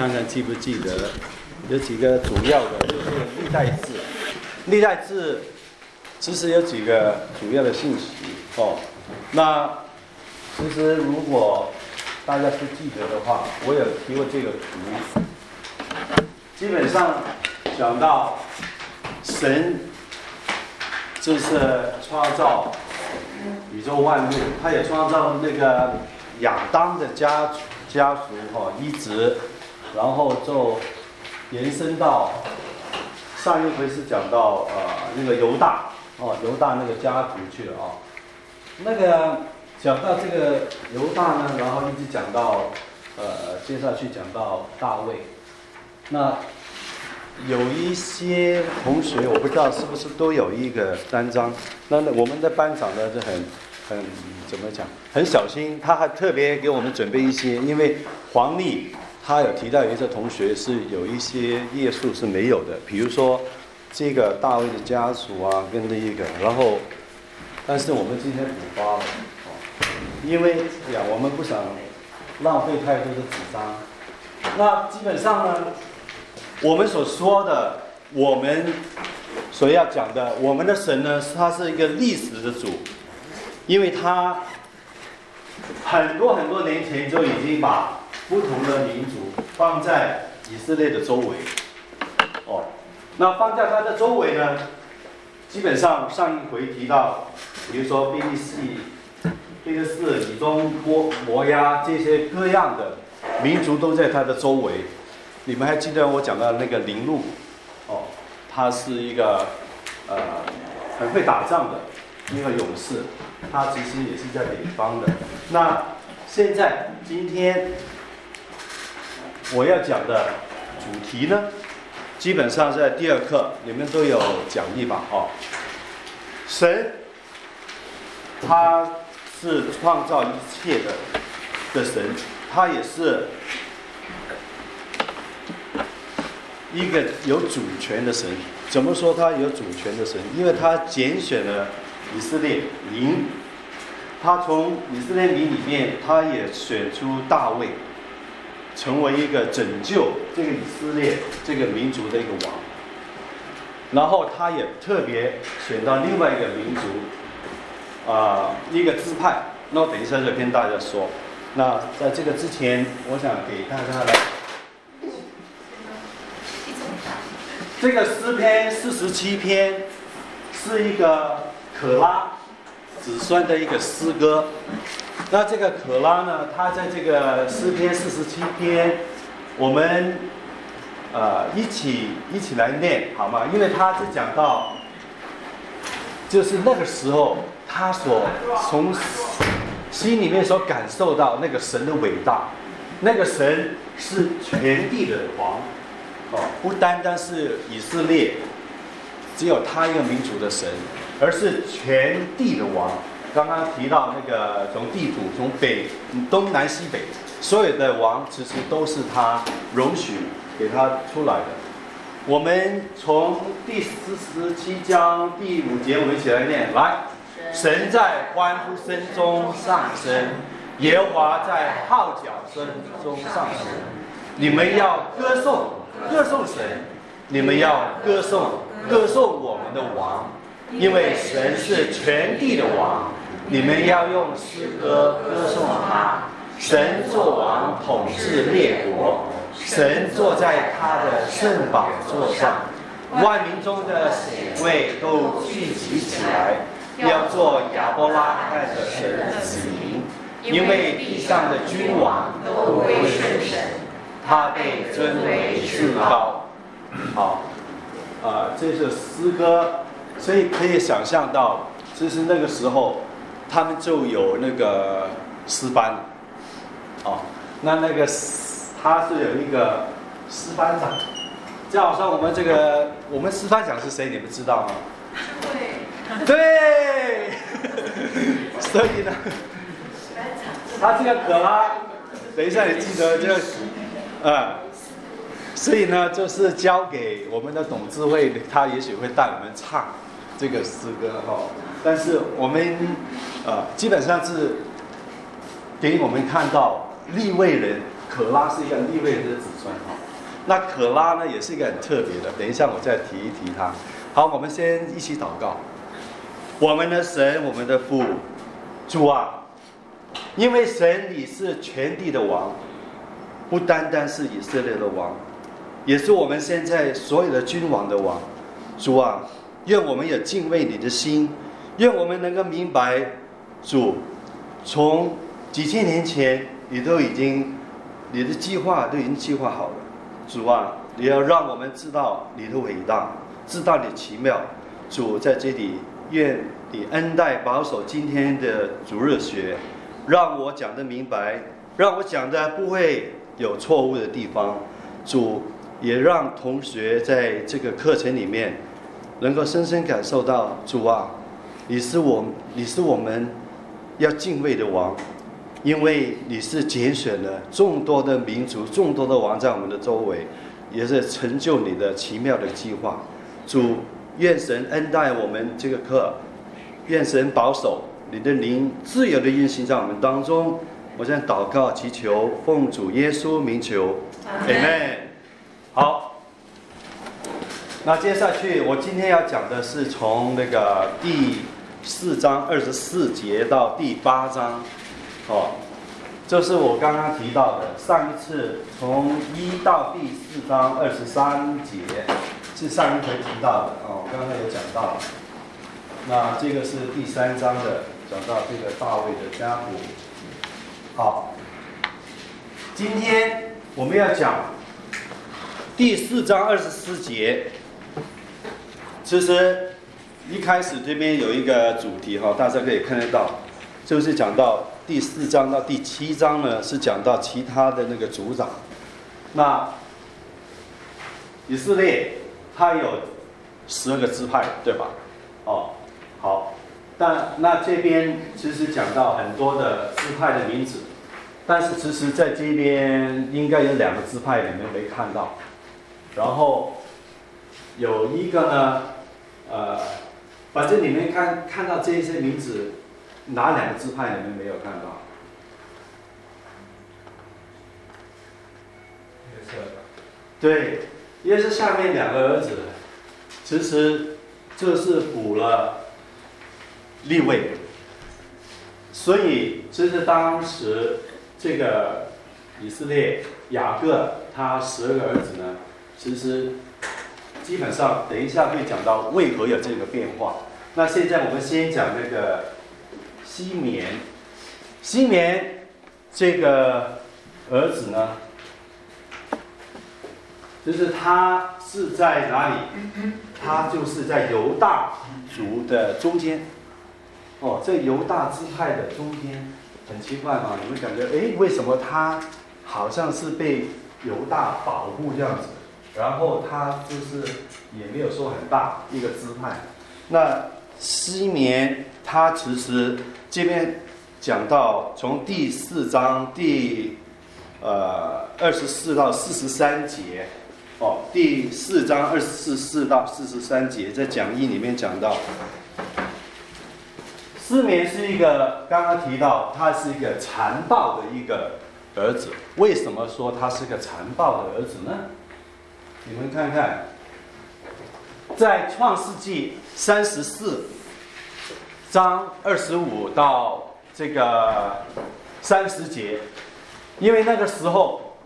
看看记不记得，有几个主要的，就是历代志。历代志其实有几个主要的信息哦。那其实如果大家是记得的话，我有提过这个图。基本上讲到神就是创造宇宙万物，他也创造那个亚当的家族一直，然后就延伸到上一回是讲到那个犹大那个家族去了那个讲到这个犹大呢，然后一直讲到接下去讲到大卫。那有一些同学我不知道是不是都有一个单张，那我们的班长呢就很怎么讲，很小心，他还特别给我们准备一些，因为黄历他有提到有一些同学是有一些页数是没有的，比如说这个大卫的家族啊跟这一个，然后但是我们今天补发了因为我们不想浪费太多的纸张。那基本上呢，我们所说的，我们所要讲的，我们的神呢，他是一个历史的主，因为他很多年前就已经把不同的民族放在以色列的周围。那放在他的周围呢，基本上上一回提到，比如说菲利士、以东、摩押这些各样的民族都在他的周围。你们还记得我讲到那个林路他是一个很会打仗的一个勇士，他其实也是在北方的。那今天我要讲的主题呢，基本上在第二课你们都有讲义吧神他是创造一切的神，他也是一个有主权的神。怎么说他有主权的神？因为他拣选了以色列民，他从以色列民里面，他也选出大卫，成为一个拯救这个以色列这个民族的一个王。然后他也特别选到另外一个民族，一个支派。那我等一下就跟大家说。那在这个之前，我想给大家来。这个诗篇47篇是一个可拉子孙的一个诗歌。那这个可拉呢，他在这个诗篇47篇，我们一起来念好吗？因为他是讲到，就是那个时候他所从心里面所感受到那个神的伟大，那个神是全地的王。不单单是以色列只有他一个民族的神，而是全地的王。刚刚提到那个从地图，从东南西北，所有的王其实都是他容许给他出来的。我们从第47章第5节，我们一起来念。来，神在欢呼声中上升，耶和华在号角声中上升。你们要歌颂神，你们要歌颂我们的王，因为神是全地的王。你们要用诗歌歌颂他。神作王统治列国，神坐在他的圣宝座上，万民中的显位都聚集起来，要做亚伯拉罕的神的子民，因为地上的君王都归顺神，他被尊为至高。这是诗歌，所以可以想象到，其实那个时候他们就有那个诗班，那个他是有一个诗班长，就好像我们诗班长是谁，你们知道吗？对，所以呢，他这个可拉，等一下你记得这个所以呢，就是交给我们的董智慧，他也许会带我们唱这个诗歌但是我们基本上是给我们看到利未人，可拉是一个利未人的子孙那可拉呢，也是一个很特别的，等一下我再提一提它。好，我们先一起祷告。我们的神，我们的父，主啊，因为神你是全地的王，不单单是以色列的王，也是我们现在所有的君王的王。主啊，愿我们有敬畏你的心，愿我们能够明白，主，从几千年前你的计划都已经计划好了。主啊，你要让我们知道你的伟大，知道你的奇妙。主，在这里愿你恩待保守今天的主日学，让我讲得明白，让我讲的不会有错误的地方。主，也让同学在这个课程里面能够深深感受到，主啊，你是我们要敬畏的王，因为你是拣选了众多的民族、众多的王在我们的周围，也是成就你的奇妙的计划。主，愿神恩待我们这个课，愿神保守你的灵自由的运行在我们当中。我现在祷告祈求，奉主耶稣名求，阿们。好，那接下去我今天要讲的是从那个第4章24节到第8章，这是我刚刚提到的。上一次从1到第4章23节是上一回提到的我刚刚有讲到了。那这个是第3章的，讲到这个大卫的家谱。好，今天我们要讲第4章24节。其实一开始这边有一个主题大家可以看得到，就是讲到第4章到第7章呢，是讲到其他的那个族长。那以色列他有12个支派，对吧？好，那这边其实讲到很多的支派的名字，但是其实在这边应该有2个支派你们没看到，然后有一个呢，反正你们看到这些名字，哪2个支派你们没有看到？对，也是下面2个儿子，其实这是补了利未，所以这是当时这个以色列雅各他12个儿子呢，其实基本上等一下会讲到为何有这个变化。那现在我们先讲那个西缅这个儿子呢，就是他是在哪里？他就是在犹大族的中间。这犹大支派的中间，很奇怪嘛？你们感觉，为什么他好像是被犹大保护这样子？然后他就是也没有说很大一个支派。那西缅他其实这边讲到从第4章第24到43节，第4章24到43节，在讲义里面讲到，西缅是一个刚刚提到他是一个残暴的一个儿子。为什么说他是个残暴的儿子呢？你们看看，在创世纪34章25到这个30节，因为那个时候，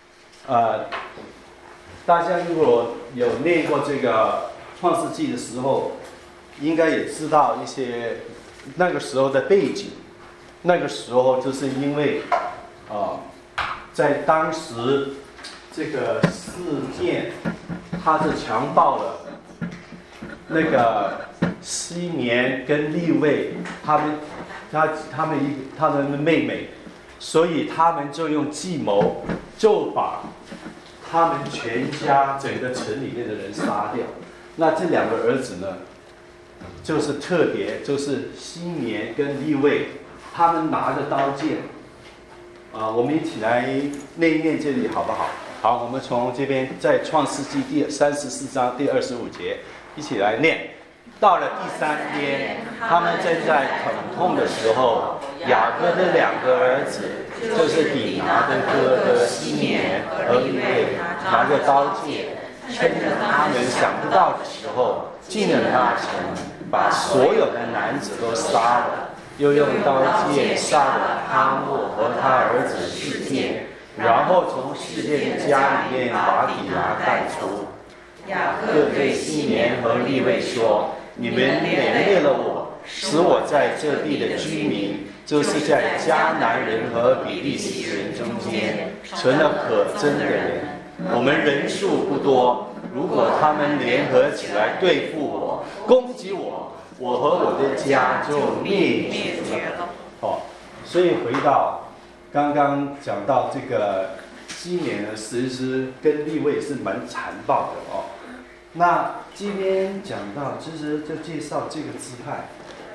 大家如果有念过这个创世纪的时候，应该也知道一些那个时候的背景。那个时候就是因为在当时这个事件，他是强暴了那个西缅跟利未他们的妹妹，所以他们就用计谋，就把他们全家整个城里面的人杀掉。那这2个儿子呢，就是特别就是西缅跟利未，他们拿着刀剑。我们一起来念一念这里好不好？好，我们从这边在创世纪第34章第25节一起来念。到了第3天，他们正在疼痛的时候，雅各的2个儿子就是比拿的哥的西缅和利未拿着刀剑，趁着他们想不到的时候，进了那城，把所有的男子都杀了，又用刀剑杀了哈莫和他儿子示剑，然后从示剑的家里面把底拿带出。雅各对西缅和利未说：你们连累了我，使我在这地的居民，就是在迦南人和比利洗人中间，成了可憎的人。我们人数不多，如果他们联合起来对付我，攻击我，我和我的家就灭绝了。所以回到刚刚讲到这个西缅呢，其实跟利未是蛮残暴的哦。那今天讲到，其实就介绍这个支派，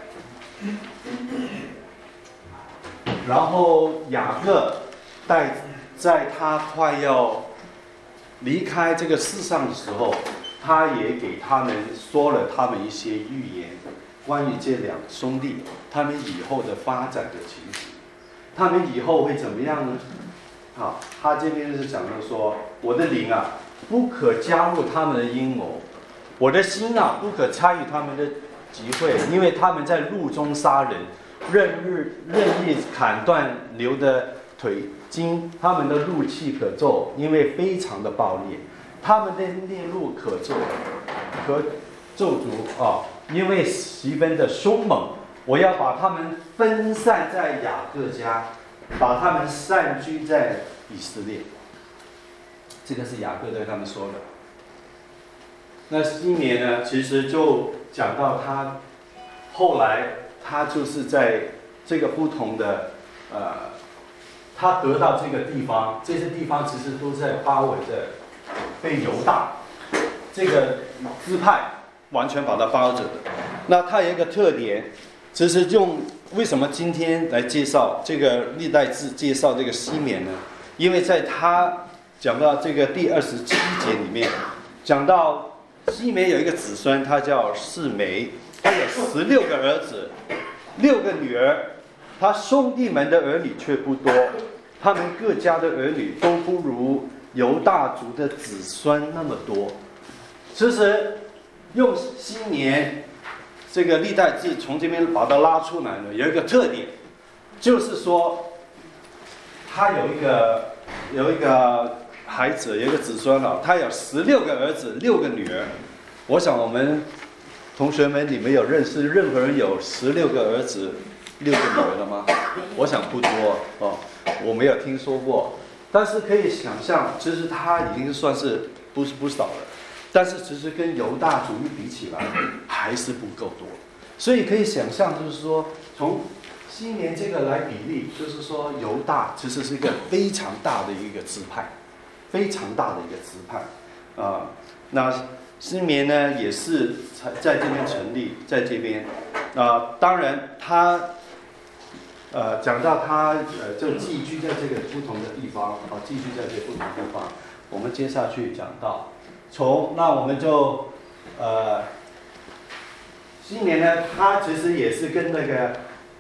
然后雅各在他快要离开这个世上的时候，他也给他们说了他们一些预言，关于这两兄弟他们以后的发展的情形，他们以后会怎么样呢？好，他这边是讲的说，我的灵啊，不可加入他们的阴谋，我的心啊，不可参与他们的集会，因为他们在路中杀人，任意砍断牛的腿筋，他们的怒气可咒，因为非常的暴烈，他们的烈怒可咒诅啊，因为十分的凶猛，我要把他们分散在雅各家，把他们散居在以色列。这个是雅各对他们说的。那西缅呢，其实就讲到他后来他就是在这个不同的他得到这个地方，这些地方其实都在包围着被犹大这个支派完全把它包着的。那它有一个特点，其实为什么今天来介绍这个历代志，介绍这个西缅呢？因为在他讲到这个第27节里面，讲到西缅有一个子孙，他叫示每，他有16个儿子，6个女儿，他兄弟们的儿女却不多，他们各家的儿女都不如犹大族的子孙那么多。其实用西缅这个历代志从这边把它拉出来呢，有一个特点，就是说他有一个孩子，有一个子孙啊，他有16个儿子，6个女儿。我想我们同学们，你们有认识任何人有16个儿子6个女儿的吗？我想不多哦，我没有听说过。但是可以想象，其实他已经算是不少了。但是其实跟犹大族一比起来，还是不够多。所以可以想象，就是说从西缅这个来比例，就是说犹大其实是一个非常大的一个支派，非常大的一个支派那西缅呢也是在这边成立，在这边当然他讲到他就寄居在这个不同的地方寄居在这个不同的地方。我们接下去讲到那我们就西缅呢，他其实也是跟那个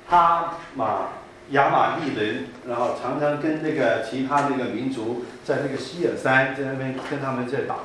亚玛力人，然后常常跟那个其他那个民族在那个希尔山在那边跟他们在打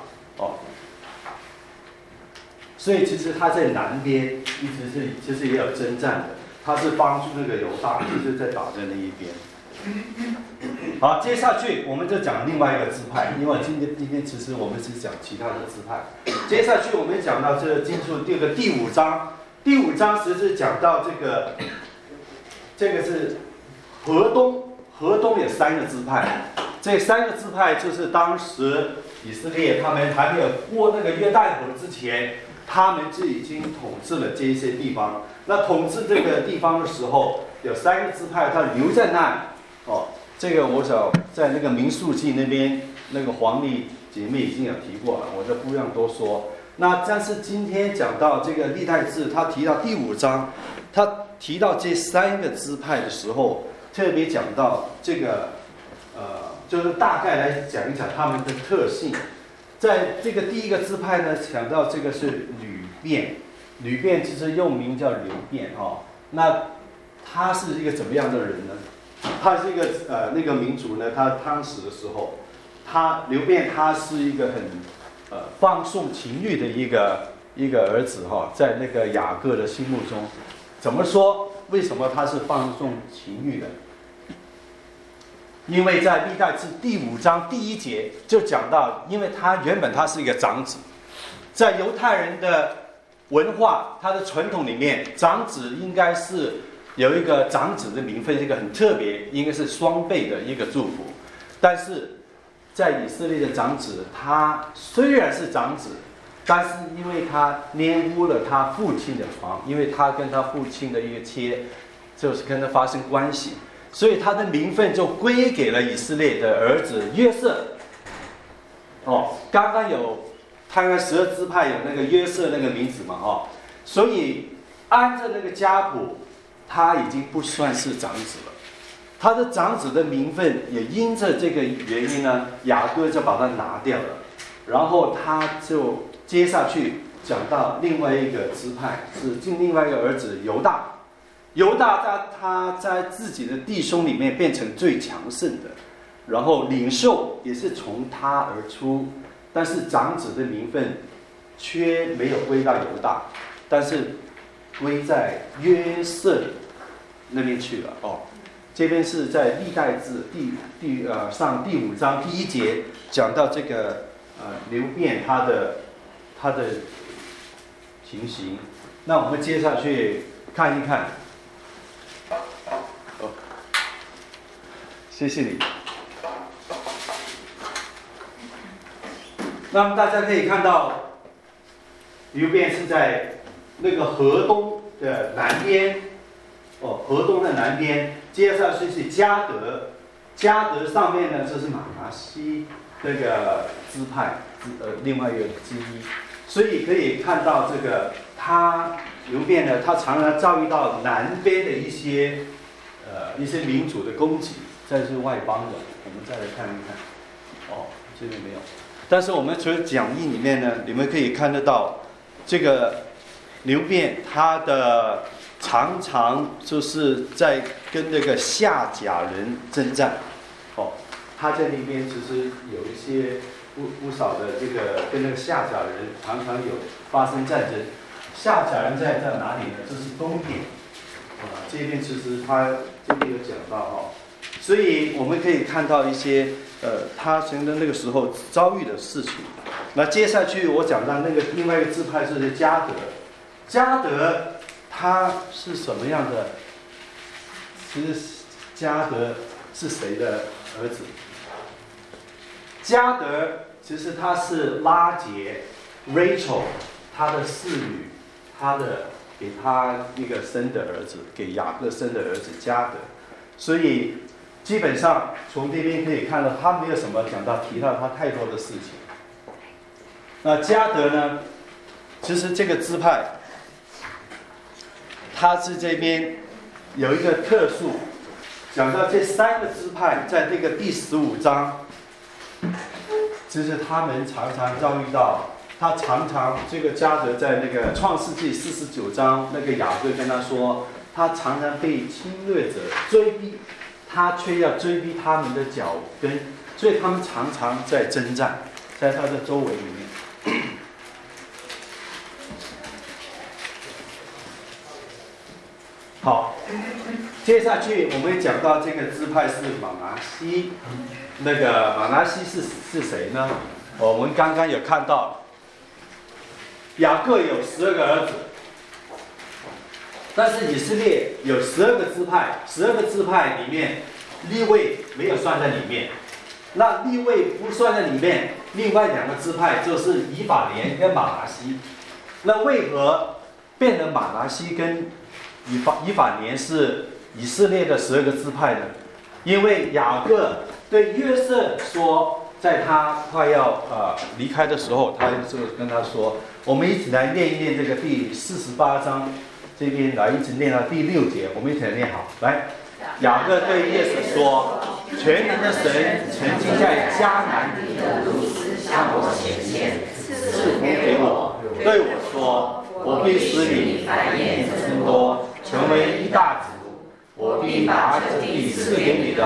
所以其实他在南边一直是其实也有征战的，他是帮助那个犹大，就是在打在那一边。好，接下去我们就讲另外一个支派，因为今天其实我们是讲其他的支派。接下去我们讲到进入这个第5章，第5章其实讲到这个是河东有3个支派，这3个支派就是当时以色列他们还没有过那个约旦河之前，他们就已经统治了这些地方。那统治这个地方的时候，有3个支派，他留在那里这个我想在那个民数记那边，那个黄丽姐妹已经有提过了，我就不用多说。那但是今天讲到这个历代志，他提到第5章，他提到这3个支派的时候，特别讲到这个就是大概来讲一讲他们的特性。在这个第1个支派呢，讲到这个是吕遍其实又名叫流便那他是一个怎么样的人呢？ 他是一个那个民族呢，他当时的时候，刘辩他是一个很放纵情欲的一个儿子哈，在那个雅各的心目中，怎么说？为什么他是放纵情欲的？因为在历代志第5章第1节就讲到，因为他原本他是一个长子，在犹太人的文化，他的传统里面，长子应该是有一个长子的名分，是一个很特别，应该是双倍的一个祝福。但是在以色列的长子，他虽然是长子，但是因为他玷污了他父亲的床，因为他跟他父亲的一个妾，就是跟他发生关系，所以他的名分就归给了以色列的儿子约瑟。刚刚有他那12支派有那个约瑟那个名字嘛，所以按照那个家谱，他已经不算是长子了。他的长子的名分也因着这个原因呢，雅各就把他拿掉了。然后他就接下去讲到另外一个支派，是另外一个儿子犹大。犹大他在自己的弟兄里面变成最强盛的，然后领袖也是从他而出，但是长子的名分却没有归到犹大，但是归在约瑟那边去了。这边是在历代志上第5章第1节讲到这个流变他的情形。那我们接下去看一看。谢谢你。那么大家可以看到，流变是在那个河东的南边，河东的南边。接下去是迦得，迦得上面呢就是马拿西那个支派，另外一个之一。所以可以看到这个他流变呢，他常常遭遇到南边的一些民族的攻击，这是外邦人。我们再来看一看，这边没有。但是我们除了讲义里面呢，你们可以看得到这个流变他的。常常就是在跟那个夏甲人征战，他在那边其实有一些不少的这个跟那个夏甲人常常有发生战争。夏甲人在哪里呢？这是东边，这边其实他这边有讲到所以我们可以看到一些他从那个时候遭遇的事情。那接下去我讲到那个另外一个支派就是迦得，迦得。他是什么样的？其实迦得是谁的儿子？迦得其实他是拉结 Rachel 他的侍女，给他一个生的儿子，给雅各生的儿子迦得。所以基本上从这边可以看到，他没有什么提到他太多的事情。那迦得呢？其实这个支派。他是这边有一个特殊，讲到这3个支派，在这个第15章，就是他们常常遭遇到，他常常这个迦得在那个创世纪49章，那个雅各跟他说，他常常被侵略者追逼，他却要追逼他们的脚跟，所以他们常常在征战，在他的周围里面。好，接下去我们讲到这个支派是马拿西，那个马拿西是谁呢？我们刚刚有看到，雅各有12个儿子，但是以色列有12个支派，12个支派里面，利未没有算在里面。那利未不算在里面，另外2个支派就是以法莲跟马拿西。那为何变成马拿西跟以法莲是以色列的12个支派呢？因为雅各对约瑟说，在他快要离开的时候，他就跟他说，我们一起来念一念这个第48章，这边来一直念到第6节，我们一起来念好。来，雅各对约瑟说，全能的神曾经在迦南地的路斯向我显现，赐福给我，对我说，我必使你繁衍增多，成为一大族。我必把这地赐给你的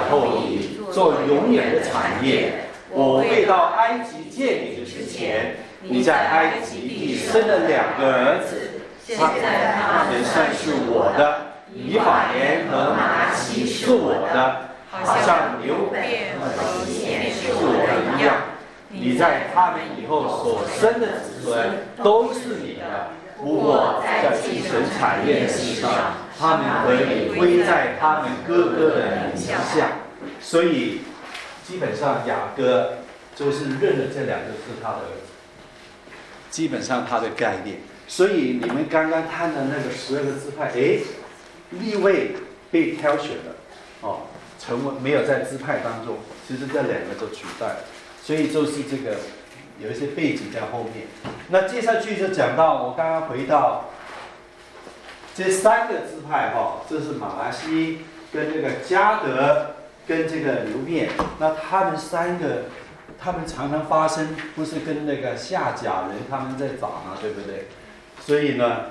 之前，你在埃及地生了2个儿子，现在他们算是我的，以法莲和玛拿西是我的，好像流便和以缅是我的一样。你在他们以后所生的子孙都是你的，不过在继承产业的事上，他们可以归在他们哥哥的名下。所以基本上雅各就是认了这2个是他的儿子，基本上他的概念。所以你们刚刚看的那个12个支派，利未被挑选了，成为没有在支派当中，其实这2个就取代了。所以就是这个有一些背景在后面。那接下去就讲到我刚刚回到这3个支派这是马拿西跟这个迦得跟这个流便。那他们3个，他们常常发生，不是跟那个夏甲人他们在打嘛，对不对？所以呢，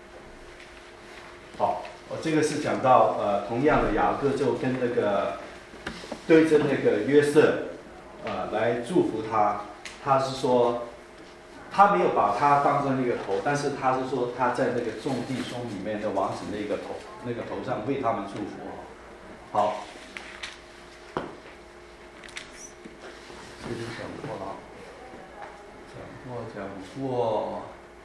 我这个是讲到同样的雅各就跟那个对着那个约瑟。来祝福他，他是说，他没有把他当成一个头，但是他是说他在那个众弟兄里面的王子那个头上为他们祝福。好，这就讲过了，讲过。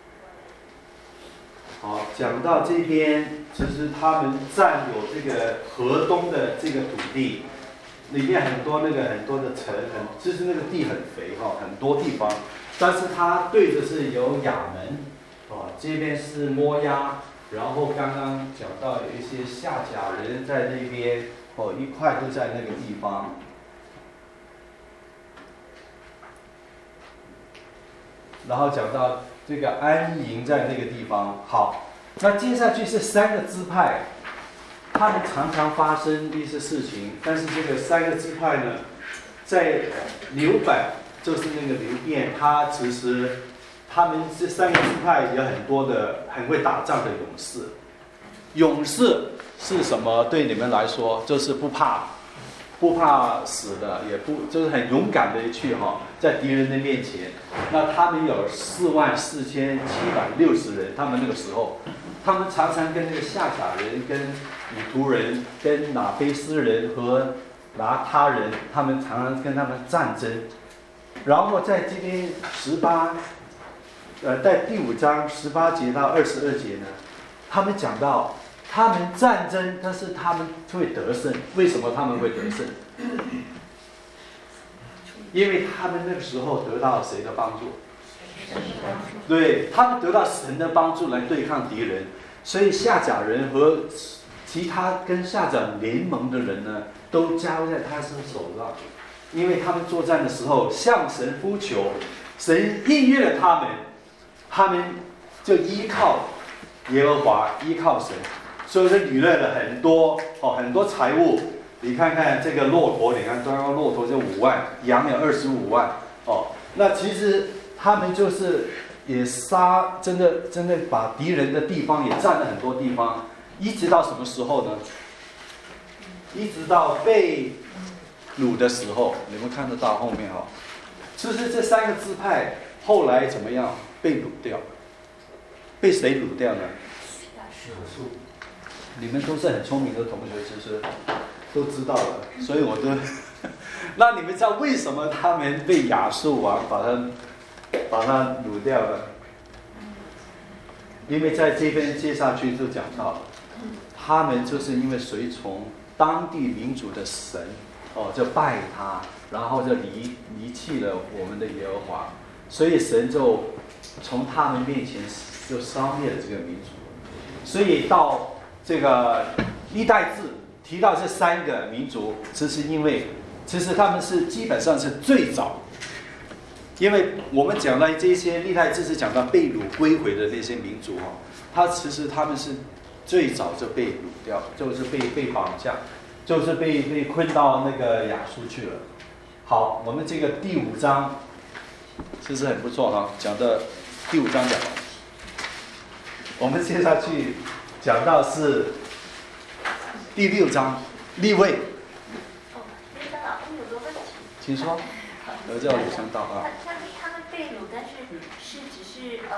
好，讲到这边，其实他们占有这个河东的这个土地。里面很多的城，其实那个地很肥很多地方，但是它对着是有亚门，这边是摩押，然后刚刚讲到有一些夏甲人在那边，一块都在那个地方。然后讲到这个安营在那个地方。好，那接下去是3个支派。他们常常发生一些事情，但是这个3个支派呢，在流本就是那个流便，其实他们这3个支派有很多的很会打仗的勇士。勇士是什么？对你们来说，就是不怕死的，也不就是很勇敢的去在敌人的面前。那他们有44760人，他们那个时候。他们常常跟那个夏甲人、跟以图人、跟拿菲斯人和拿他人，他们常常跟他们战争。然后在这边在第5章18节到22节呢，他们讲到他们战争，但是他们会得胜。为什么他们会得胜？因为他们那个时候得到谁的帮助？对，他们得到神的帮助来对抗敌人，所以夏甲人和其他跟夏甲联盟的人呢，都加入在他身手上，因为他们作战的时候向神呼求，神应允了他们，他们就依靠耶和华，依靠神，所以说娱乐了很多财物。你看看这个骆驼，你看刚刚骆驼就5万，羊有25万那其实。他们就是也真的把敌人的地方也占了很多地方，一直到什么时候呢？一直到被掳的时候，你们看得到后面其实这3个支派后来怎么样？被掳掉，被谁掳掉呢？你们都是很聪明的同学，其实都知道了，所以我都那你们知道为什么他们被亚述王把它掳掉了？因为在这边接下去就讲到了，他们就是因为随从当地民族的神，就拜他，然后就离弃了我们的耶和华，所以神就从他们面前就消灭了这个民族。所以到这个历代志提到这3个民族，其实他们是基本上是最早。因为我们讲到这些历代志是讲到被掳归回的那些民族其实他们是最早就被掳掉，就是被绑架，就是被困到那个亚述去了。好，我们这个第5章其实很不错讲的第5章讲完，我们接下去讲到是第6章利未。 李长老，我有个问题。 请说。叫吕香道他们被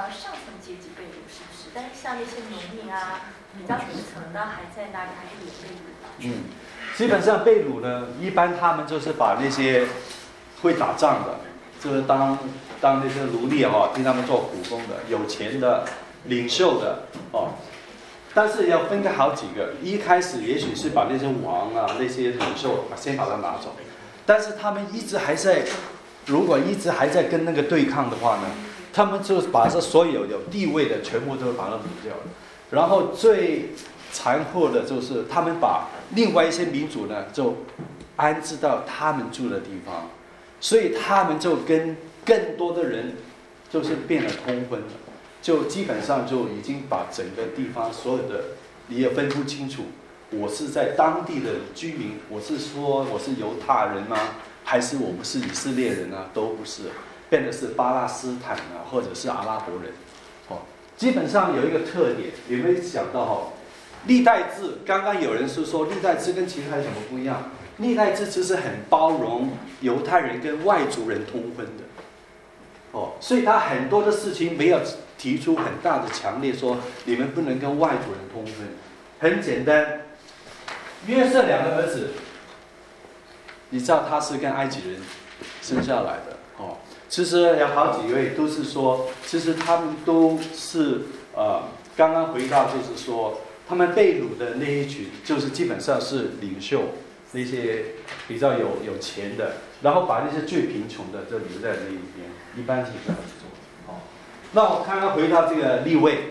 上层阶级被掳，是不是？但是像那些农民啊，比较底层的还在那里，还是也被掳。 基本上被掳呢，一般他们就是把那些会打仗的，就是当那些奴隶替他们做苦工的，有钱的领袖的但是要分开好几个，一开始也许是把那些王啊那些领袖先把它拿走，但是他们如果一直还在跟那个对抗的话呢，他们就把这所有有地位的全部都把它掳掉了。然后最残酷的就是他们把另外一些民族呢就安置到他们住的地方，所以他们就跟更多的人就是变得通婚了，就基本上就已经把整个地方所有的你也分不清楚，我是在当地的居民，我是说我是犹太人吗？还是我们是以色列人啊？都不是，变的是巴勒斯坦啊，或者是阿拉伯人。基本上有一个特点，有没有想到历代志刚刚有人是说历代志跟其他有什么不一样？历代志其实很包容犹太人跟外族人通婚的，所以他很多的事情没有提出很大的强烈说你们不能跟外族人通婚。很简单，约瑟两个儿子，你知道他是跟埃及人生下来的其实有好几位都是说，其实他们都是刚刚回到就是说，他们被掳的那一群，就是基本上是领袖，那些比较有钱的，然后把那些最贫穷的就留在那一边，一般是这样子做。那我刚刚回到这个利未，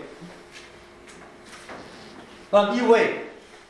那利未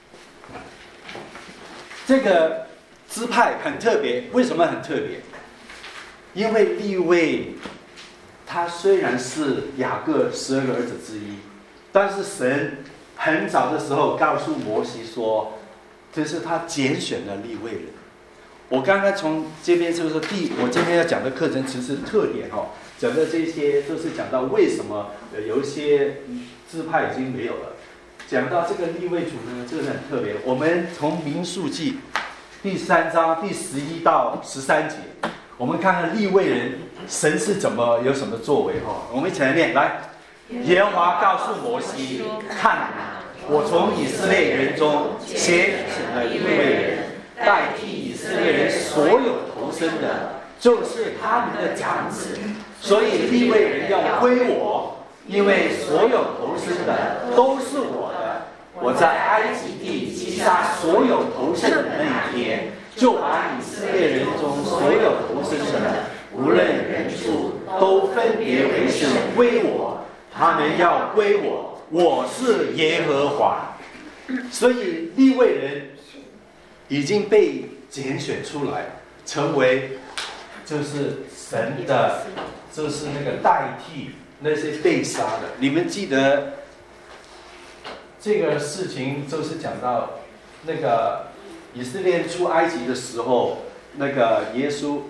这个支派很特别，为什么很特别？因为利未他虽然是雅各12个儿子之一，但是神很早的时候告诉摩西说，这是他拣选的利未人。我刚刚从这边就是我今天要讲的课程其实特点讲的这些都是讲到为什么有一些支派已经没有了。讲到这个利未族呢，这个很特别。我们从民数记第3章第11到13节。我们看看利未人神是有什么作为我们一起来念来。耶和华告诉摩西，看，我从以色列人中拣选了利未人，代替以色列人所有投生的，就是他们的长子，所以利未人要归我，因为所有投生的都是我的。我在埃及地击杀所有投生的那一天，就把以色列人中所有投生的，无论人数，都分别为圣归我。他们要归我，我是耶和华。所以利未人已经被拣选出来，成为就是神的，就是那个代替那些被杀的。你们记得这个事情，就是讲到那个以色列出埃及的时候，那个耶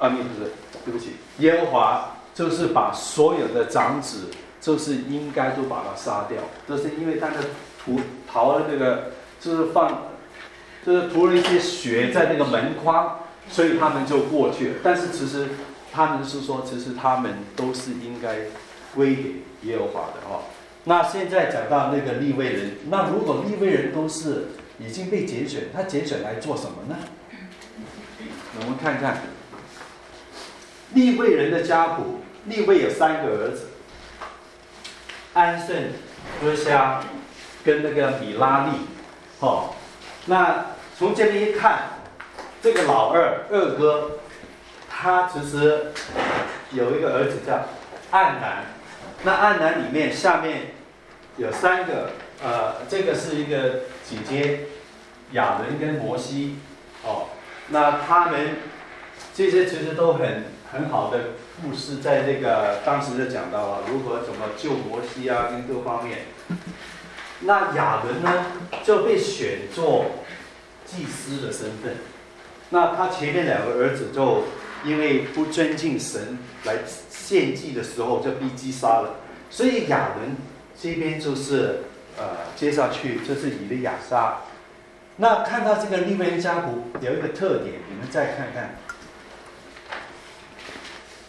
和华就是把所有的长子，就是应该都把他杀掉，就是因为他的逃了那个，就是涂了一些血在那个门框，所以他们就过去了。但是其实他们是说，其实他们都是应该归给耶和华的那现在讲到那个利未人，那如果利未人都是已经被拣选，他拣选来做什么呢？我们看看利未人的家谱，利未有3个儿子，安顺、歌辖跟那个米拉利。那从这边一看，这个老二哥，他其实有一个儿子叫暗南。那暗南里面下面有3个，这个是一个姐姐亚伦跟摩西那他们这些其实都很好的故事，在那个当时就讲到了如何怎么救摩西啊，跟各方面。那亚伦呢就被选做祭司的身份，那他前面2个儿子就因为不尊敬神来献祭的时候就被击杀了，所以亚伦这边就是接下去就是以利亚撒。那看到这个利未人家谱有一个特点，你们再看看，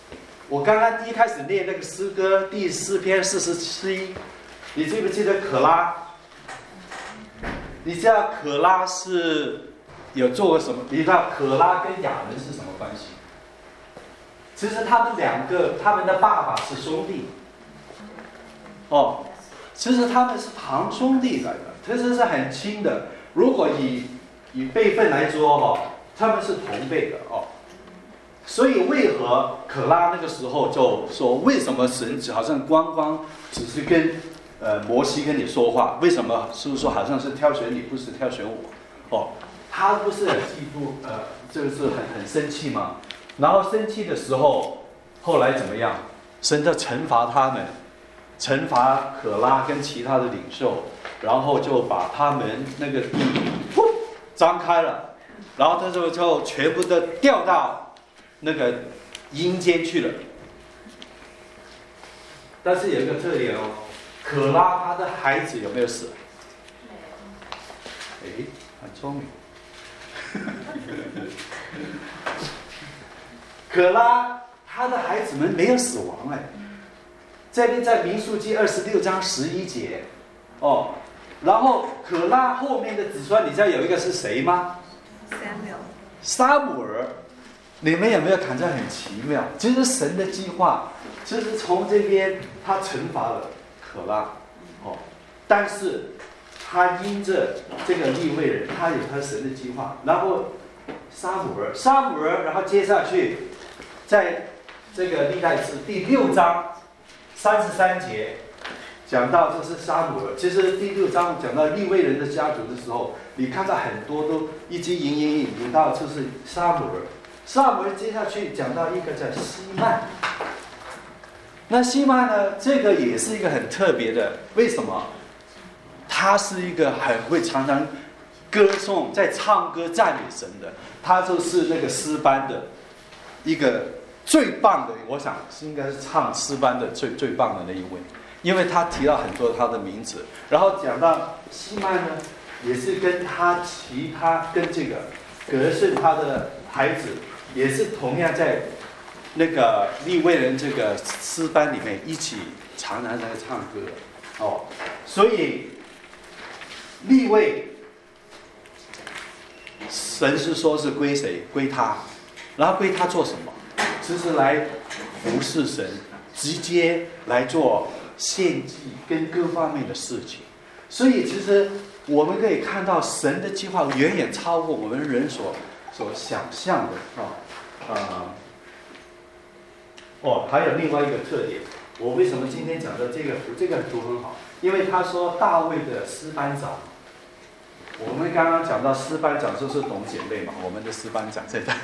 我刚刚一开始念那个诗歌第4篇47，你记不记得可拉？你知道可拉是有做过什么？你知道可拉跟亚伦是什么关系？其实他们两个，他们的爸爸是兄弟。哦，其实他们是堂兄弟来的，其实是很亲的。如果以辈分来说哈，他们是同辈的哦。所以为何可拉那个时候就说，为什么神好像光只是跟摩西跟你说话，为什么是不是说好像是挑选你，不是挑选我？哦，他不是很嫉妒，就是很生气嘛。然后生气的时候，后来怎么样？神就惩罚他们，惩罚可拉跟其他的领袖，然后就把他们那个地张开了，然后他就全部都掉到那个阴间去了。但是有一个特点哦，可拉他的孩子有没有死？哎，很聪明。可拉他的孩子们没有死亡哎，这边在民数记26章11节哦。然后可拉后面的子孙，你知道有一个是谁吗？撒母耳。你们有没有感觉很奇妙？其实神的计划，其实从这边他惩罚了可拉，哦，但是他因着这个利未人，他有他神的计划。然后撒母耳，然后接下去，在这个历代志第6章33节讲到这是撒母耳。其实第6章讲到利未人的家族的时候，你看到很多都一直引到就是撒母耳。撒母耳接下去讲到一个叫西曼，那西曼呢，这个也是一个很特别的，为什么？他是一个很会常常歌颂，在唱歌赞美神的，他就是那个诗班的一个最棒的，我想应该是唱诗班的最棒的那一位，因为他提到很多他的名字，然后讲到西曼呢，也是跟他其他跟这个格胜他的孩子。也是同样在那个利未人这个诗班里面一起常常在唱歌哦，所以利未神是说是归谁？归他，然后归他做什么？其实来服侍神，直接来做献祭跟各方面的事情。所以其实我们可以看到神的计划远远超过我们人所想象的还有另外一个特点，我为什么今天讲的这个图很好？因为他说大卫的诗班长，我们刚刚讲到诗班长就是董姐妹嘛，我们的诗班长现在，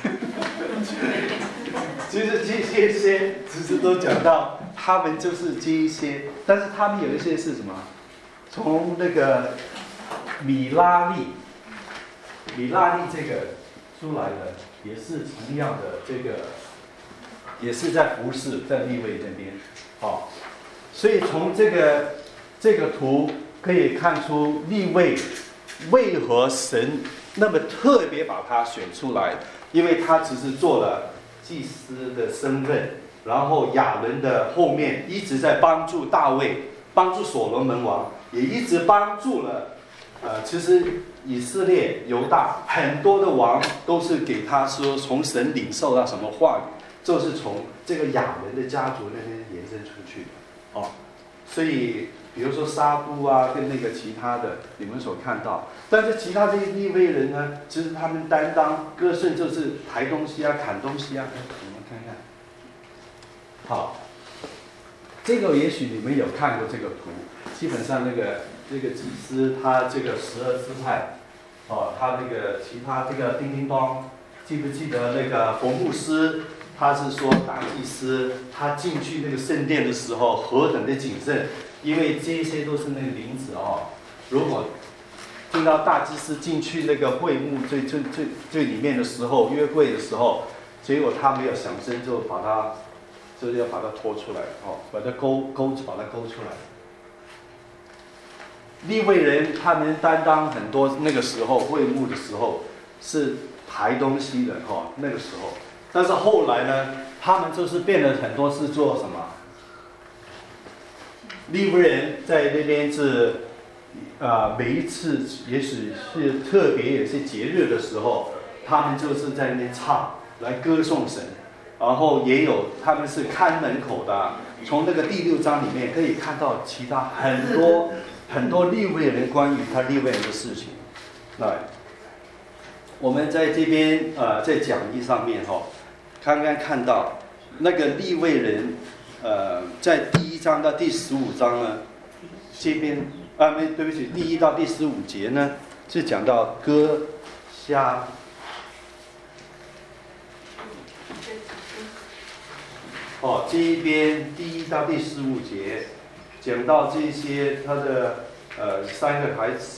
其实这些其实都讲到他们就是这一些，但是他们有一些是什么？从那个米拉利这个出来的。也是同样的，这个也是在服侍，在利未这边，好，所以从这个图可以看出利未为何神那么特别把他选出来，因为他只是做了祭司的身份，然后亚伦的后面一直在帮助大卫，帮助所罗门王，也一直帮助了，其实。以色列、犹大很多的王都是给他说从神领受到什么话语，就是从这个亚伦的家族那边延伸出去的哦。所以比如说沙布啊，跟那个其他的你们所看到，但是其他这些利未人呢，其实他们担当歌颂就是抬东西啊、砍东西啊。我们看看，好，这个也许你们有看过这个图，基本上这个祭司他这个12支派，他那个其他这个叮叮当，记不记得那个冯牧师？他是说大祭司他进去那个圣殿的时候何等的谨慎，因为这些都是那个灵子哦。如果听到大祭司进去那个会幕最里面的时候，约柜的时候，结果他没有响声，就要把它拖出来哦，把它把它勾出来。利未人他们担当很多，那个时候会幕的时候是抬东西的那个时候，但是后来呢， 他们就是变了很多是做什么？利未人在那边是，每一次也许是特别也是节日的时候，他们就是在那边唱来歌颂神，然后也有他们是看门口的，从那个第6章里面可以看到其他很多利未人关于他利未人的事情。来，我们在这边在讲义上面刚刚看到那个利未人。在第1章到第15章呢，这边对不起，第1到第15节呢，是讲到歌虾。这一边第1到第15节讲到这些他的3个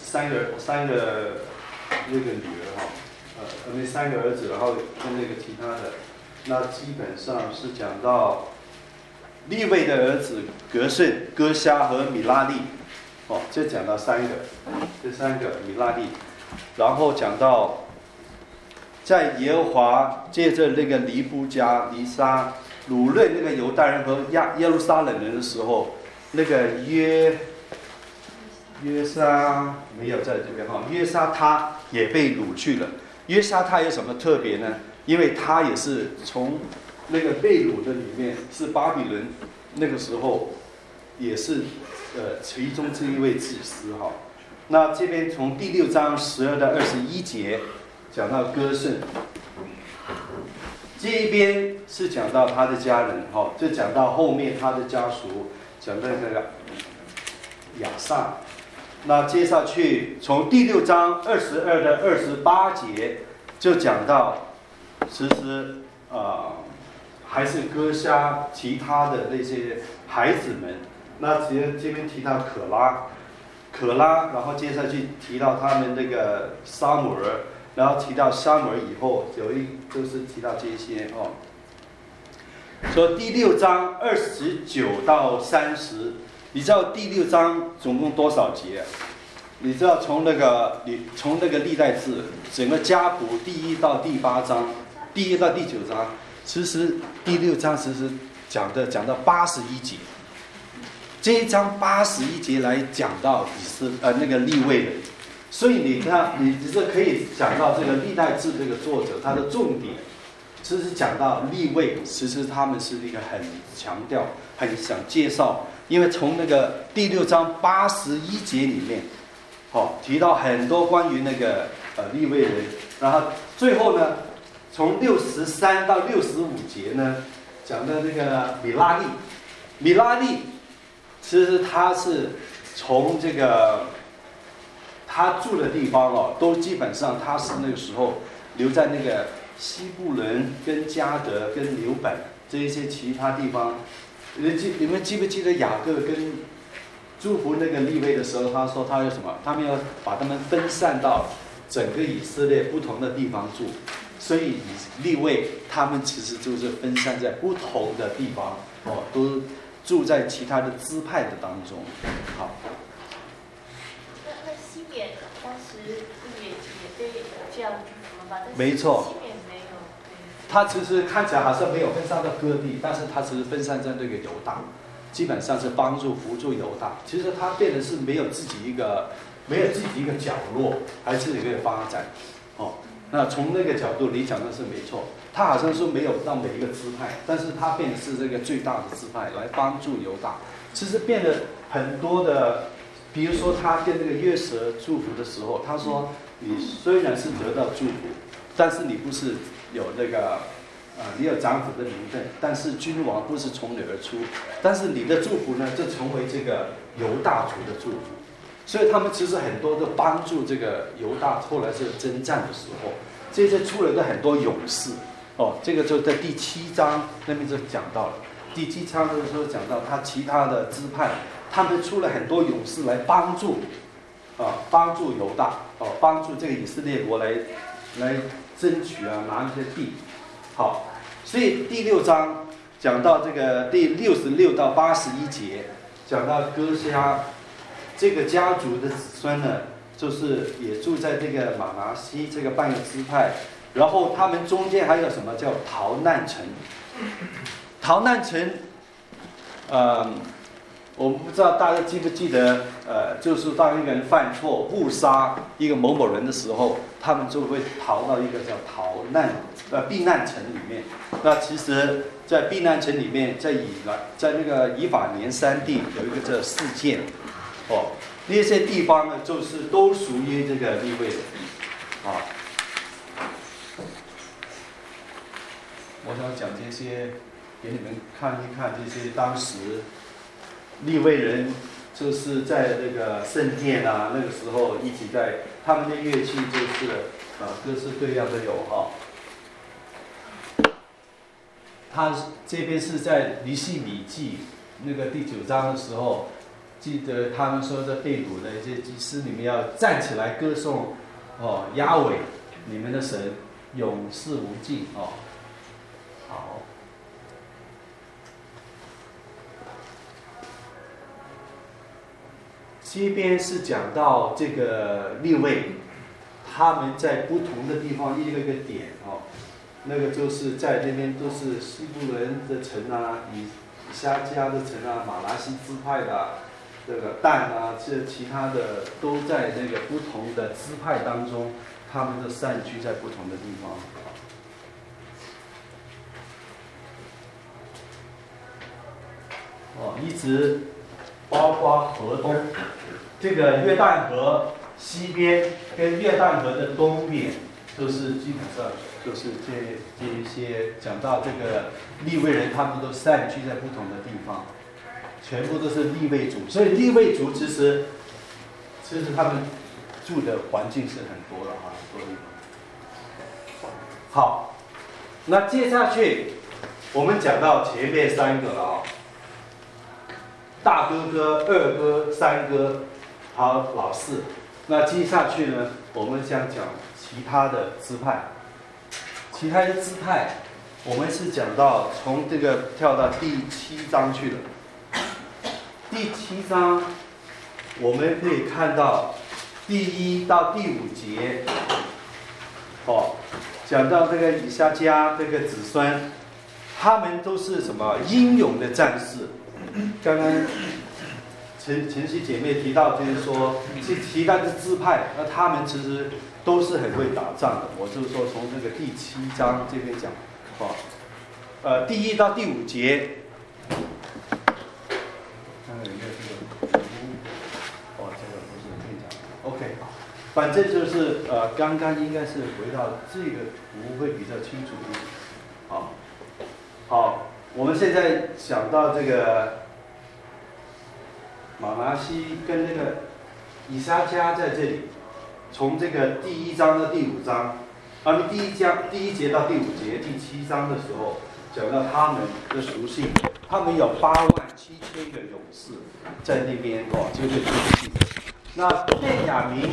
那个女儿那3个儿子，然后跟那个其他的，那基本上是讲到。利未的儿子革顺、歌虾和米拉利，这讲到这三个米拉利，然后讲到在耶和华借着那个尼布加尼撒掳掠那个犹大人和耶路撒冷人的时候，那个约沙没有在这边约沙他也被掳去了。约沙他有什么特别呢？因为他也是从那个被掳的里面是巴比伦，那个时候也是其中这一位祭司那这边从第6章12到21节讲到歌圣，这一边是讲到他的家人就讲到后面他的家属，讲到那个亚萨。那接下去从第6章22到28节就讲到其实还是歌虾其他的那些孩子们。那这边提到可拉，然后接下去提到他们那个撒母耳，然后提到撒母耳以后就是提到这些所以第6章29到30，你知道第6章总共多少节？你知道从那个历代志整个家谱第1到第8章，第1到第9章。其实第6章其实讲到81节，这一章81节来讲到那个利未人，所以你看你这可以讲到这个历代志这个作者他的重点，其实讲到利未，其实他们是一个很强调、很想介绍，因为从那个第6章81节里面，提到很多关于那个利未人，然后最后呢。从63到65节呢，讲的那个米拉利，其实他是从这个他住的地方都基本上他是那个时候留在那个西布伦跟迦得跟流本这一些其他地方。你们记不记得雅各跟祝福那个利未的时候，他说他有什么？他们要把他们分散到整个以色列不同的地方住。所以利未他们其实就是分散在不同的地方都住在其他的支派的当中。好。 那西缅当时也被这样祝福了吧？ 没错。 西缅没有。 他其实看起来好像没有分散到各地，但是他其实分散在这个犹大，基本上是辅助犹大。其实他变得是没有自己一个角落，还是一个发展那从那个角度你讲的是没错，他好像说没有到每一个支派，但是他变的是这个最大的支派来帮助犹大。其实变得很多的，比如说他跟那个约瑟祝福的时候，他说你虽然是得到祝福，但是你不是有那个你有长子的名分，但是君王不是从你而出，但是你的祝福呢，就成为这个犹大族的祝福。所以他们其实很多都帮助这个犹大，后来是征战的时候，这些出来的很多勇士这个就在第7章那边就讲到了。第7章的时候讲到他其他的支派，他们出了很多勇士来帮助犹大帮助这个以色列国来争取拿一些地。好，所以第6章讲到这个第66到81节，讲到歌虾这个家族的子孙呢，就是也住在这个马拿西这个半个支派，然后他们中间还有什么叫逃难城？ 逃难城，我们不知道大家记不记得，就是当一个人犯错误杀一个某某人的时候，他们就会逃到一个叫避难城里面。那其实，在避难城里面，在那个以法莲山地有一个叫事件，那些地方呢，就是都属于这个利未人，我想讲这些给你们看一看，这些当时利未人就是在那个圣殿啊，那个时候一起在他们的乐器就是各式各样的有他这边是在尼希米记那个第9章的时候，记得他们说这被掳的一些祭司，你们要站起来歌颂亚伟你们的神永世无尽好。这边是讲到这个利未，他们在不同的地方一个点那个就是在那边都是西部人的城啊，以撒迦的城啊，马拿西支派的这个但啊，这其他的都在那个不同的支派当中，他们都散居在不同的地方。一直包括河东，这个约旦河西边跟约旦河的东边，就是基本上就是这一些讲到这个利未人，他们都散居在不同的地方，全部都是利未族，所以利未族其实他们住的环境是很多的很多地方。好，那接下去我们讲到前面3个了大哥哥、二哥、三哥，好老四。那接下去呢，我们想讲其他的支派。其他的支派，我们是讲到从这个跳到第7章去了。第7章，我们可以看到第1到第5节，讲到这个以撒迦这个子孙，他们都是什么英勇的战士。刚刚晨曦姐妹提到，就是说其他的支派，那他们其实都是很会打仗的。我就是说，从这个第7章这边讲，第1到第5节，看看有没有这个图？这个不是可以讲 OK， 反正就是刚刚应该是回到这个图会比较清楚一点。好，我们现在想到这个。马拿西跟那个以撒迦在这里，从这个第1章到第5章，第1节到第5节，第7章的时候讲到他们的属性，他们有87000个勇士在那边这个属性。那便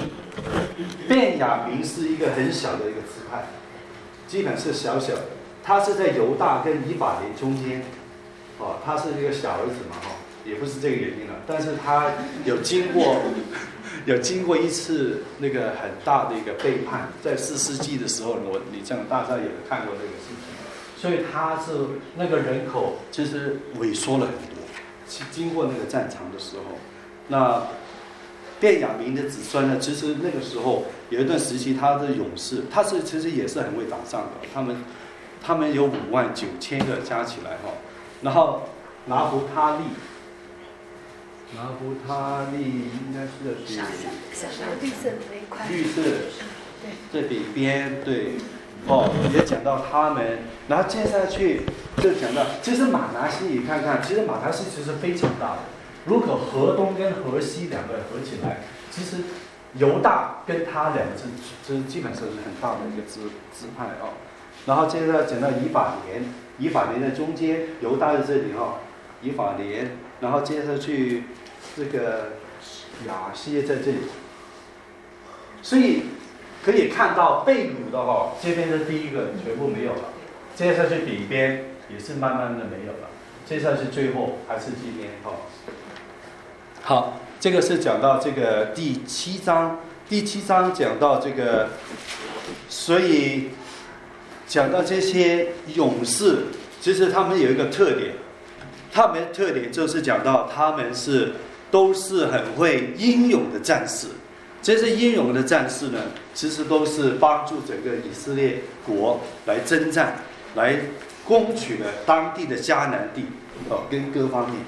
雅明是一个很小的一个支派，基本是小小的，他是在犹大跟以法莲中间，他是一个小儿子嘛也不是这个原因了，但是他有经过一次那个很大的一个背叛，在4世纪的时候，你这样大家也看过这个事情，所以他是那个人口其实萎缩了很多。经过那个战场的时候，那便雅明的子孙呢，其实那个时候有一段时期，他的勇士，他是其实也是很会打仗的，他们有59000个加起来然后拿弗他利应该是绿色的那一块， 绿色这北边对，也讲到他们，然后接下去就讲到，其实马拿西你看看，其实马拿西其实非常大的，如果河东跟河西两个合起来，其实犹大跟他两个是基本上是很大的一个支派然后接着讲到以法莲的中间，犹大在这里以法莲，然后接着去这个亚西在这里，所以可以看到被掳的这边的第一个全部没有了，接下去北边也是慢慢的没有了，接下去最后还是这边好，这个是讲到这个第7章，第7章讲到这个，所以讲到这些勇士， 其实他们有一个特点，他们的特点就是讲到他们都是很会英勇的战士。这些英勇的战士呢，其实都是帮助整个以色列国来征战，来攻取了当地的迦南地跟各方面。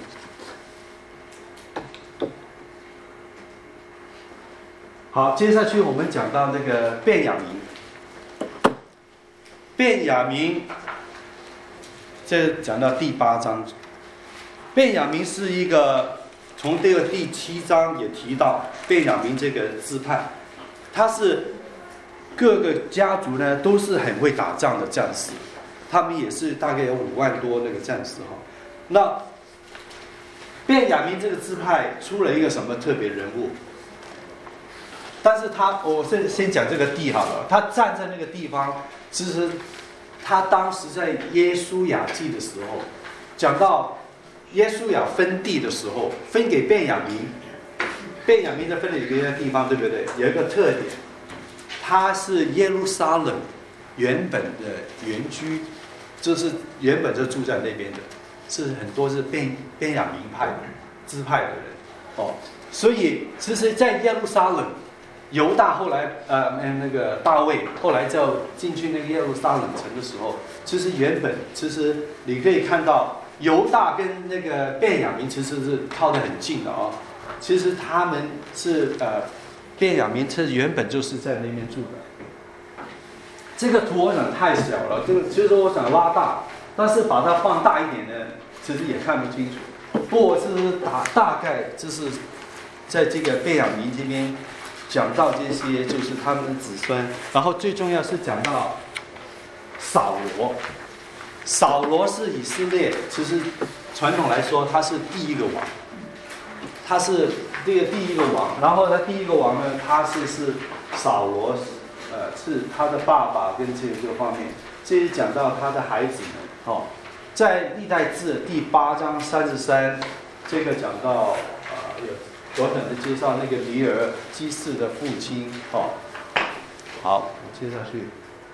好，接下去我们讲到那个便雅悯。便雅悯，这讲到第8章。便雅悯是一个，从这个第7章也提到便雅悯这个支派，他是各个家族呢都是很会打仗的战士，他们也是大概有5万多那个战士哈。那便雅悯这个支派出了一个什么特别人物？但是我先讲这个地好了。他站在那个地方，其实他当时在耶稣雅记的时候，讲到耶稣雅分地的时候，分给便雅悯。便雅悯在分了一个地方，对不对？有一个特点，他是耶路撒冷原本的原居，就是原本就住在那边的，是很多是便雅悯派支派的人哦。所以其实，在耶路撒冷。犹大后来那个大卫后来就进去那个耶路撒冷城的时候，其实你可以看到犹大跟那个便雅悯其实是靠得很近的哦。其实他们是便雅悯是原本就是在那边住的。这个图我想太小了，其实我想拉大，但是把它放大一点呢，其实也看不清楚。不过是大概就是在这个便雅悯这边。讲到这些就是他们的子孙，然后最重要是讲到扫罗。扫罗是以色列，其实传统来说他是第一个王，他是这个第一个王。然后他第一个王呢，他是扫罗，是他的爸爸跟这个方面。这里讲到他的孩子们在历代志第8章33，这个讲到有。短短的介绍那个尼尔基士的父亲好，接下去。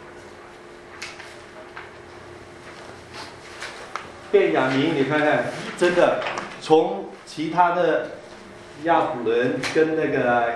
便雅悯，你看看，真的从其他的亚普伦跟那个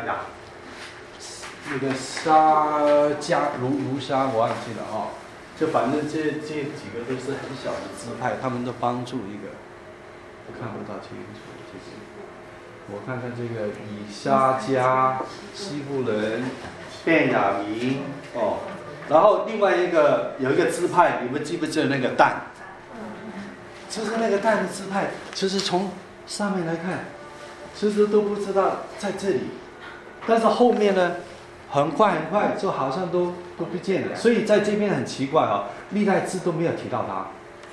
沙加卢沙，我忘记了就反正这几个都是很小的支派，他们都帮助一个，我看不到清楚，谢谢。我看看这个以沙加、西布伦、便雅悯然后另外有一个支派，你们记不记得那个但？其实那个但的支派，其实从上面来看，其实都不知道在这里，但是后面呢，很快就好像都不见了，所以在这边很奇怪历代志都没有提到他。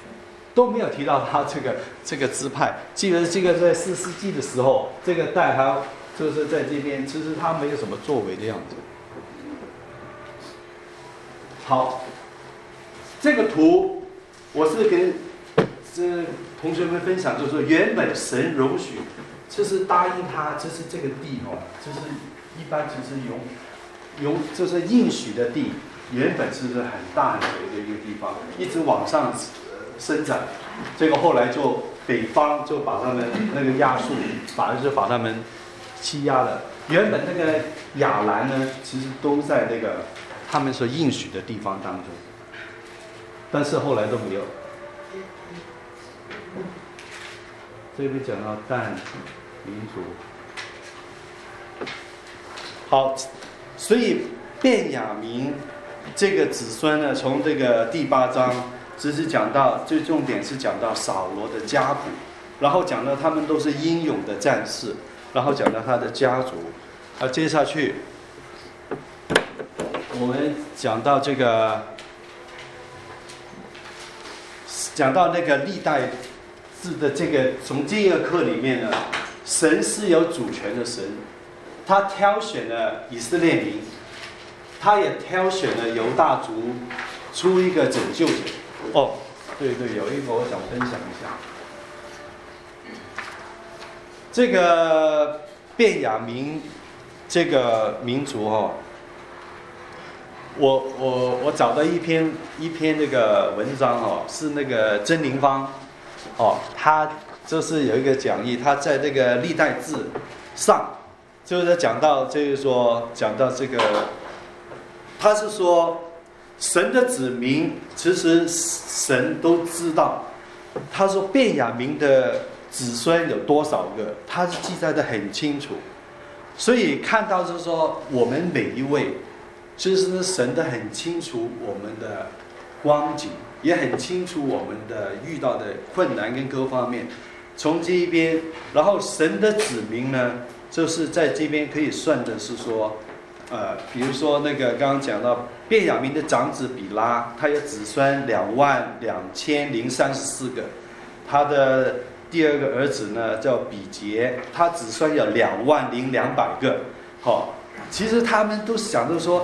这个支派，记得这个在4世纪的时候，这个代他就是在这边，其实他没有什么作为的样子。好，这个图我是跟同学们分享，就是说原本神容许，就是答应他，就是这个地就是一般其实就是应许的地，原本是很大很肥的一个地方，一直往上生长，这个后来就北方就把他们那个亚述，反而就把他们欺压了。原本那个亚兰呢，其实都在那个他们所应许的地方当中，但是后来都没有。这边讲到但民族，好，所以便雅悯这个子孙呢，从这个第8章。只是讲到最重点是讲到扫罗的家谱，然后讲到他们都是英勇的战士，然后讲到他的家族。接下去我们讲到这个，讲到那个历代志的这个，从这个课里面呢，神是有主权的神，他挑选了以色列民，他也挑选了犹大族出一个拯救者。对，有一个我想分享一下，这个便雅悯这个民族我找到一篇那个文章哦，是那个曾宁芳哦，他就是有一个讲义，他在那个历代志上，就是讲到这个，他是说神的子民，其实神都知道。他说便雅悯的子孙有多少个，他是记载的很清楚。所以看到就是说，我们每一位，其实神的很清楚我们的光景，也很清楚我们的遇到的困难跟各方面。从这一边，然后神的子民呢，就是在这边可以算的是说，比如说那个刚刚讲到便雅悯的长子比拉，他有子孙22034个，他的第二个儿子呢叫比杰，他子孙有20200个。好，其实他们都想到说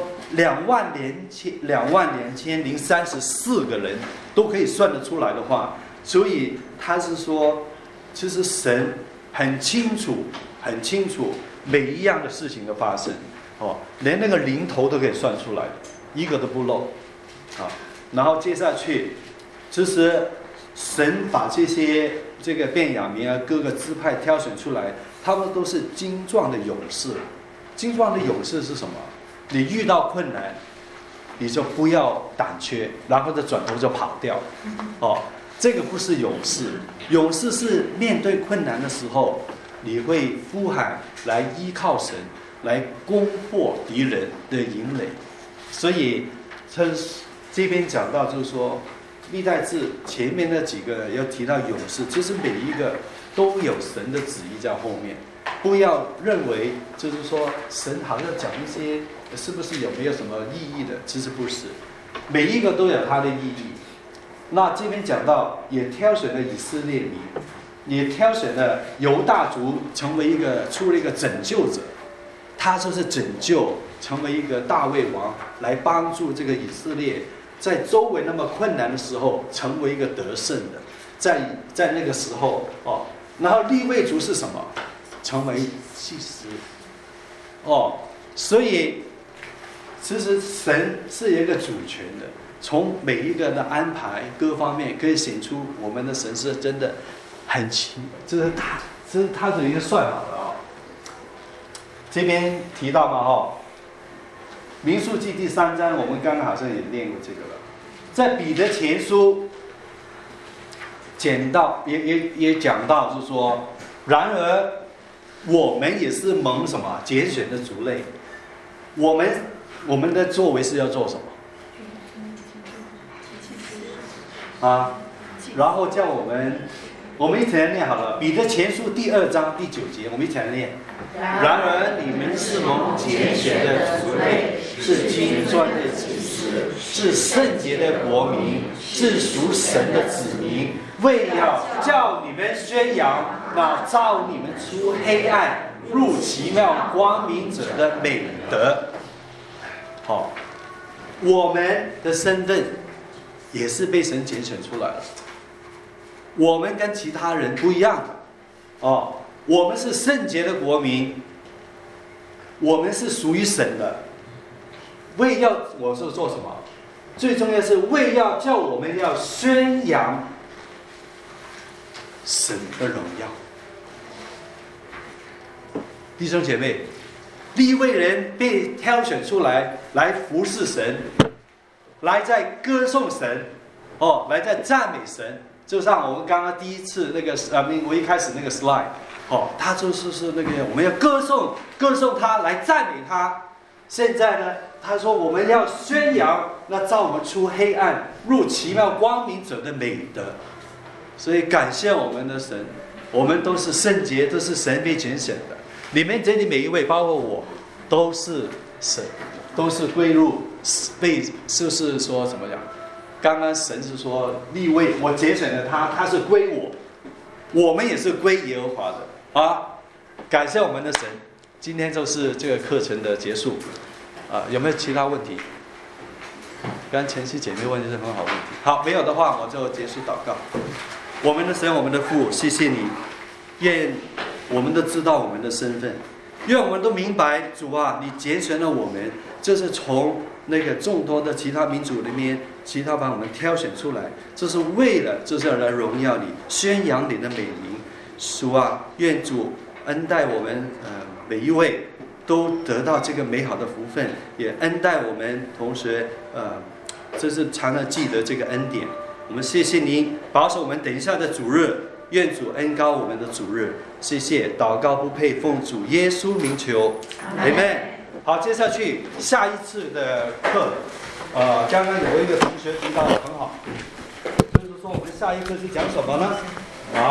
22034个人都可以算得出来的话，所以他是说，其实神很清楚每一样的事情的发生，连那个零头都可以算出来，一个都不漏。然后接下去，其实神把这个便雅悯啊各个支派挑选出来，他们都是精壮的勇士。精壮的勇士是什么？你遇到困难，你就不要胆怯，然后就转头就跑掉。这个不是勇士，勇士是面对困难的时候，你会呼喊来依靠神，来攻破敌人的营垒。所以这边讲到就是说，历代志前面那几个要提到勇士，其实每一个都有神的旨意在后面。不要认为就是说神好像讲一些是不是有没有什么意义的，其实不是，每一个都有它的意义。那这边讲到也挑选了以色列民，也挑选了犹大族出了一个拯救者，他就是拯救成为一个大卫王，来帮助这个以色列在周围那么困难的时候成为一个得胜的。在那个时候然后利未族是什么？成为祭司。所以其实神是有一个主权的，从每一个人的安排各方面可以显出我们的神是真的很清，这是他的一个算法的这边提到嘛民数记第3章，我们刚刚好像也念过这个了。在彼得前书也讲到，就是说，然而我们也是蒙什么拣选的族类，我们的作为是要做什么然后叫我们一起来念好了。彼得前书第2章第9节，我们一起来念。然而你们是蒙拣选的族类，是君尊的祭司，是圣洁的国民，是属神的子民，为要叫你们宣扬那召你们出黑暗入奇妙光明者的美德。我们的身份也是被神拣选出来的，我们跟其他人不一样的我们是圣洁的国民，我们是属于神的。为要我是做什么？最重要是为要叫我们要宣扬神的荣耀。弟兄姐妹，利未人被挑选出来服侍神，来在歌颂神来在赞美神。就像我们刚刚第一次那个我一开始那个 slide他就是那个我们要歌颂他，来赞美他。现在呢，他说我们要宣扬那召我们出黑暗入奇妙光明者的美德。所以感谢我们的神，我们都是圣洁，都是神被拣选的。你们这里每一位，包括我，都是神，都是归入就是说怎么讲？刚刚神是说利未，我拣选了他是归我，我们也是归耶和华的感谢我们的神。今天就是这个课程的结束有没有其他问题？刚前期姐妹问的是很好问题。好，没有的话我就结束祷告。我们的神，我们的父，谢谢你，愿我们都知道我们的身份， 愿我们都明白，主啊，你拣选了我们，这是从那个众多的其他民族里面，其他把我们挑选出来，这是为了就是要来荣耀你，宣扬你的美名。主啊，愿主恩待我们每一位都得到这个美好的福分，也恩待我们，同时这是常常记得这个恩典。我们谢谢您保守我们等一下的主日，愿主恩膏我们的主日。谢谢，祷告不配，奉主耶稣名求，阿们。好，接下去下一次的课，刚刚有一个同学提到的很好，就是说我们下一课是讲什么呢？